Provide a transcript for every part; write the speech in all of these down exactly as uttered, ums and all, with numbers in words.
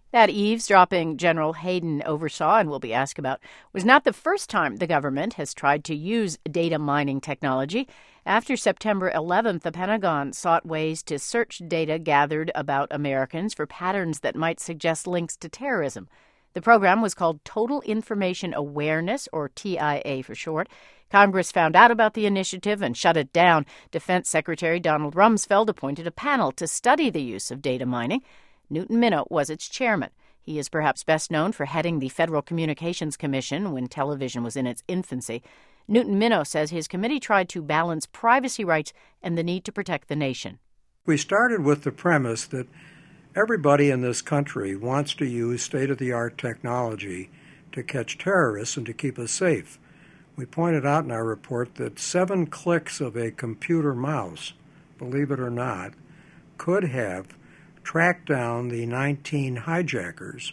That eavesdropping General Hayden oversaw and will be asked about was not the first time the government has tried to use data mining technology. After September eleventh, the Pentagon sought ways to search data gathered about Americans for patterns that might suggest links to terrorism. The program was called Total Information Awareness, or T I A for short. Congress found out about the initiative and shut it down. Defense Secretary Donald Rumsfeld appointed a panel to study the use of data mining. Newton Minow was its chairman. He is perhaps best known for heading the Federal Communications Commission when television was in its infancy. Newton Minow says his committee tried to balance privacy rights and the need to protect the nation. We started with the premise that everybody in this country wants to use state-of-the-art technology to catch terrorists and to keep us safe. We pointed out in our report that seven clicks of a computer mouse, believe it or not, could have tracked down the nineteen hijackers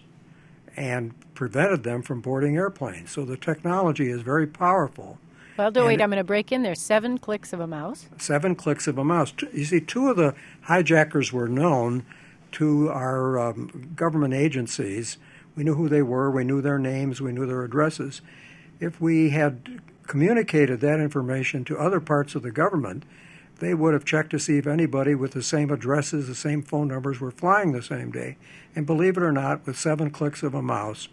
and prevented them from boarding airplanes. So the technology is very powerful. Well, do wait, I'm going to break in there. Seven clicks of a mouse? Seven clicks of a mouse. You see, two of the hijackers were known to our um, government agencies. We knew who they were. We knew their names. We knew their addresses. If we had communicated that information to other parts of the government, they would have checked to see if anybody with the same addresses, the same phone numbers were flying the same day. And believe it or not, with seven clicks of a mouse,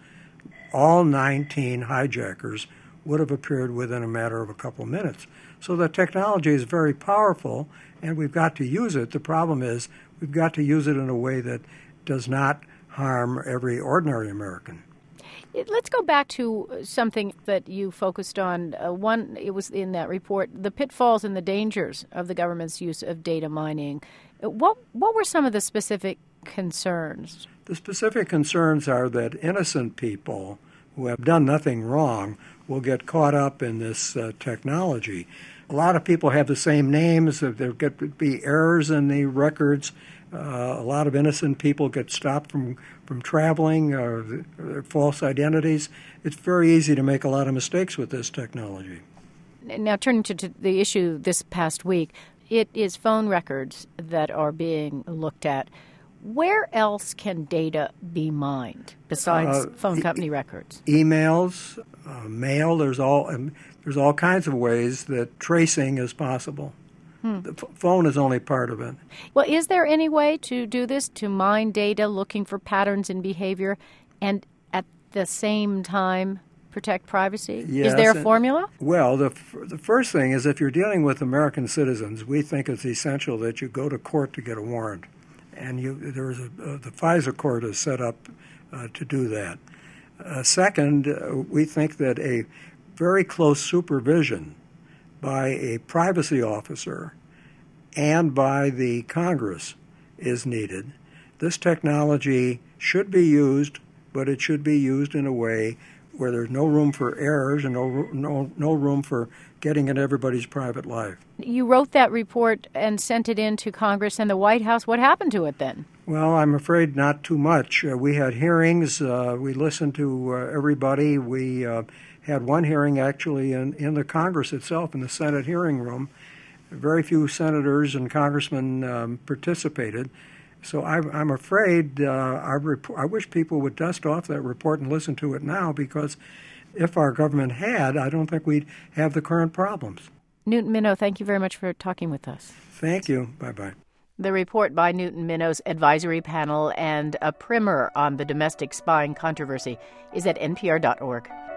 all nineteen hijackers would have appeared within a matter of a couple minutes. So the technology is very powerful, and we've got to use it. The problem is we've got to use it in a way that does not harm every ordinary American. Let's go back to something that you focused on. Uh, one, it was in that report, the pitfalls and the dangers of the government's use of data mining. What what were some of the specific concerns? The specific concerns are that innocent people who have done nothing wrong will get caught up in this uh, technology. A lot of people have the same names. There could be errors in the records. Uh, a lot of innocent people get stopped from, from traveling, or uh, false identities. It's very easy to make a lot of mistakes with this technology. Now, turning to, to the issue this past week, it is phone records that are being looked at. Where else can data be mined besides uh, phone company e- records? Emails, uh, mail. There's all um, there's all kinds of ways that tracing is possible. Hmm. The f- phone is only part of it. Well, is there any way to do this, to mine data looking for patterns in behavior and at the same time protect privacy? Yes, is there a formula? Well, the f- the first thing is, if you're dealing with American citizens, we think it's essential that you go to court to get a warrant. And you, there's a, uh, the FISA court is set up uh, to do that. Uh, second, uh, we think that a very close supervision by a privacy officer and by the Congress is needed. This technology should be used, but it should be used in a way where there's no room for errors and no no no room for getting in everybody's private life. You wrote that report and sent it in to Congress and the White House. What happened to it then? Well, I'm afraid not too much. Uh, we had hearings. Uh, we listened to uh, everybody. We uh, had one hearing actually in, in the Congress itself, in the Senate hearing room. Very few senators and congressmen um, participated. So I, I'm afraid uh, our rep- I wish people would dust off that report and listen to it now, because if our government had, I don't think we'd have the current problems. Newton Minow, thank you very much for talking with us. Thank you. Bye-bye. The report by Newton Minow's advisory panel and a primer on the domestic spying controversy is at N P R dot org.